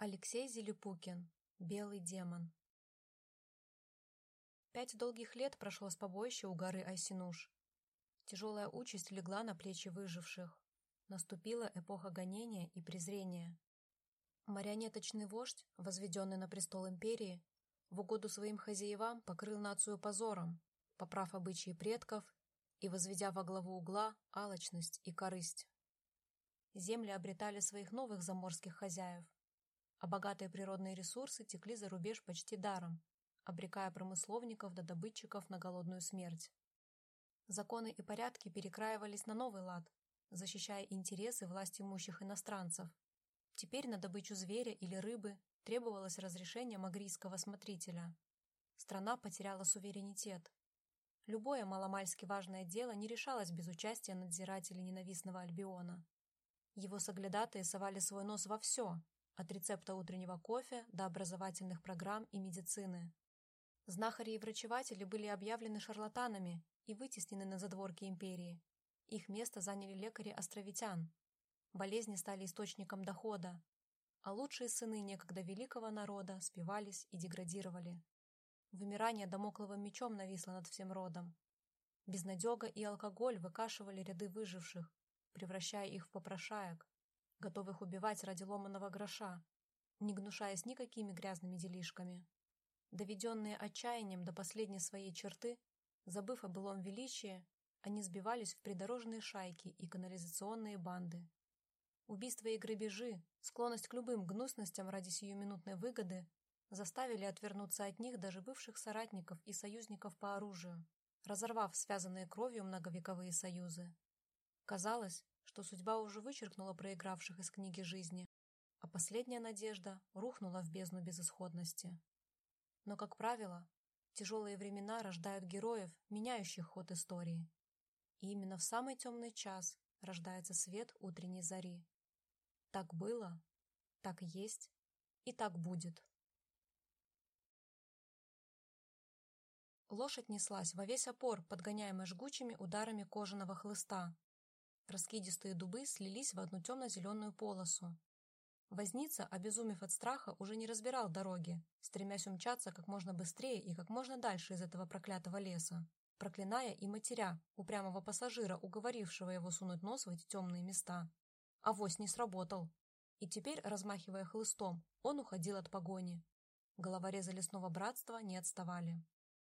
Алексей Зелепукин. Белый демон. 5 долгих лет прошло с побоища у горы Айсинуш. Тяжелая участь легла на плечи выживших. Наступила эпоха гонения и презрения. Марионеточный вождь, возведенный на престол империи, в угоду своим хозяевам покрыл нацию позором, поправ обычаи предков и возведя во главу угла алчность и корысть. Земли обретали своих новых заморских хозяев, а богатые природные ресурсы текли за рубеж почти даром, обрекая промысловников до добытчиков на голодную смерть. Законы и порядки перекраивались на новый лад, защищая интересы власть имущих иностранцев. Теперь на добычу зверя или рыбы требовалось разрешение магрийского смотрителя. Страна потеряла суверенитет. Любое маломальски важное дело не решалось без участия надзирателей ненавистного Альбиона. Его соглядатые совали свой нос во все, от рецепта утреннего кофе до образовательных программ и медицины. Знахари и врачеватели были объявлены шарлатанами и вытеснены на задворки империи. Их место заняли лекари островитян. Болезни стали источником дохода, а лучшие сыны некогда великого народа спивались и деградировали. Вымирание дамокловым мечом нависло над всем родом. Безнадега и алкоголь выкашивали ряды выживших, превращая их в попрошаек, готовых убивать ради ломаного гроша, не гнушаясь никакими грязными делишками. Доведенные отчаянием до последней своей черты, забыв о былом величии, они сбивались в придорожные шайки и канализационные банды. Убийства и грабежи, склонность к любым гнусностям ради сиюминутной выгоды заставили отвернуться от них даже бывших соратников и союзников по оружию, разорвав связанные кровью многовековые союзы. Казалось, что судьба уже вычеркнула проигравших из книги жизни, а последняя надежда рухнула в бездну безысходности. Но, как правило, тяжелые времена рождают героев, меняющих ход истории. И именно в самый темный час рождается свет утренней зари. Так было, так есть и так будет. Лошадь неслась во весь опор, подгоняемая жгучими ударами кожаного хлыста. Раскидистые дубы слились в одну темно-зеленую полосу. Возница, обезумев от страха, уже не разбирал дороги, стремясь умчаться как можно быстрее и как можно дальше из этого проклятого леса, проклиная и матеря упрямого пассажира, уговорившего его сунуть нос в эти темные места. Авось не сработал. И теперь, размахивая хлыстом, он уходил от погони. Головорезы лесного братства не отставали.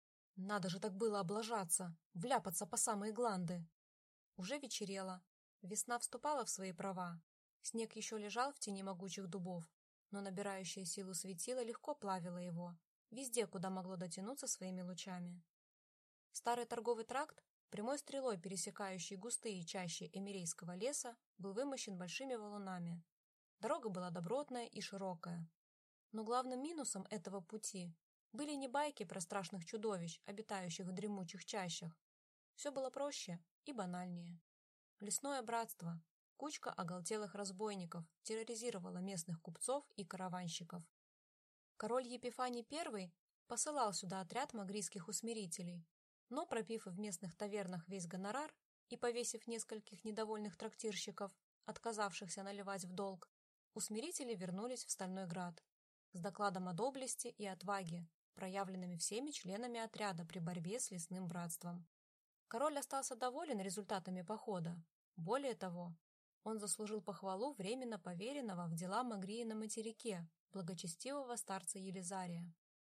Надо же так было облажаться, вляпаться по самые гланды. Уже вечерело. Весна вступала в свои права. Снег еще лежал в тени могучих дубов, но набирающее силу светило легко плавило его, везде, куда могло дотянуться своими лучами. Старый торговый тракт, прямой стрелой пересекающий густые чащи эмирейского леса, был вымощен большими валунами. Дорога была добротная и широкая. Но главным минусом этого пути были не байки про страшных чудовищ, обитающих в дремучих чащах. Все было проще и банальнее. Лесное братство, кучка оголтелых разбойников, терроризировала местных купцов и караванщиков. Король Епифаний I посылал сюда отряд магрийских усмирителей, но, пропив в местных тавернах весь гонорар и повесив нескольких недовольных трактирщиков, отказавшихся наливать в долг, усмирители вернулись в Стальной Град с докладом о доблести и отваге, проявленными всеми членами отряда при борьбе с лесным братством. Король остался доволен результатами похода. Более того, он заслужил похвалу временно поверенного в дела Магрии на материке, благочестивого старца Елизария.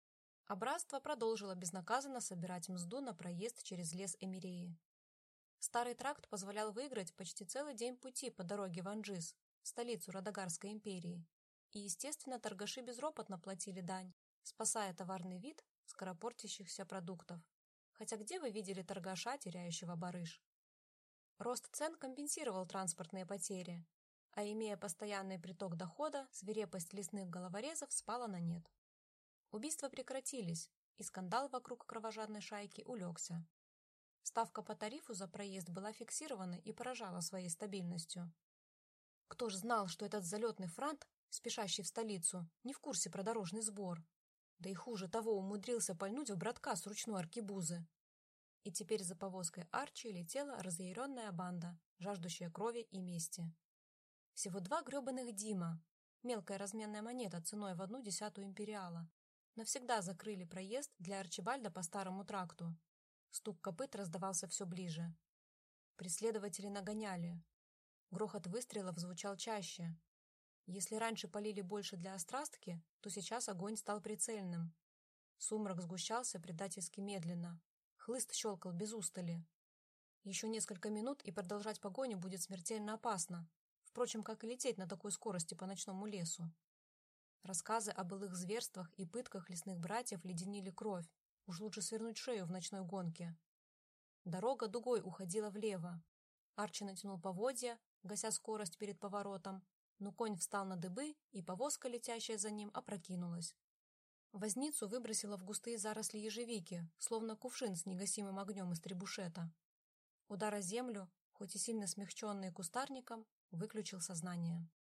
А братство продолжило безнаказанно собирать мзду на проезд через лес Эмиреи. Старый тракт позволял выиграть почти целый день пути по дороге в Анджис, столицу Радагарской империи. И, естественно, торгаши безропотно платили дань, спасая товарный вид скоропортящихся продуктов. Хотя где вы видели торгаша, теряющего барыш? Рост цен компенсировал транспортные потери, а имея постоянный приток дохода, свирепость лесных головорезов спала на нет. Убийства прекратились, и скандал вокруг кровожадной шайки улегся. Ставка по тарифу за проезд была фиксирована и поражала своей стабильностью. Кто ж знал, что этот залетный франт, спешащий в столицу, не в курсе про дорожный сбор? Да и хуже того, умудрился пальнуть в братка с ручной аркебузы. И теперь за повозкой Арчи летела разъяренная банда, жаждущая крови и мести. Всего 2 гребаных Дима. Мелкая разменная монета ценой в 1/10 империала. Навсегда закрыли проезд для Арчибальда по старому тракту. Стук копыт раздавался все ближе. Преследователи нагоняли. Грохот выстрелов звучал чаще. Если раньше полили больше для острастки, то сейчас огонь стал прицельным. Сумрак сгущался предательски медленно. Хлыст щелкал без устали. Еще несколько минут, и продолжать погоню будет смертельно опасно. Впрочем, как и лететь на такой скорости по ночному лесу. Рассказы о былых зверствах и пытках лесных братьев леденили кровь. Уж лучше свернуть шею в ночной гонке. Дорога дугой уходила влево. Арчи натянул поводья, гася скорость перед поворотом, но конь встал на дыбы, и повозка, летящая за ним, опрокинулась. Возницу выбросило в густые заросли ежевики, словно кувшин с негасимым огнем из требушета. Удар о землю, хоть и сильно смягченный кустарником, выключил сознание.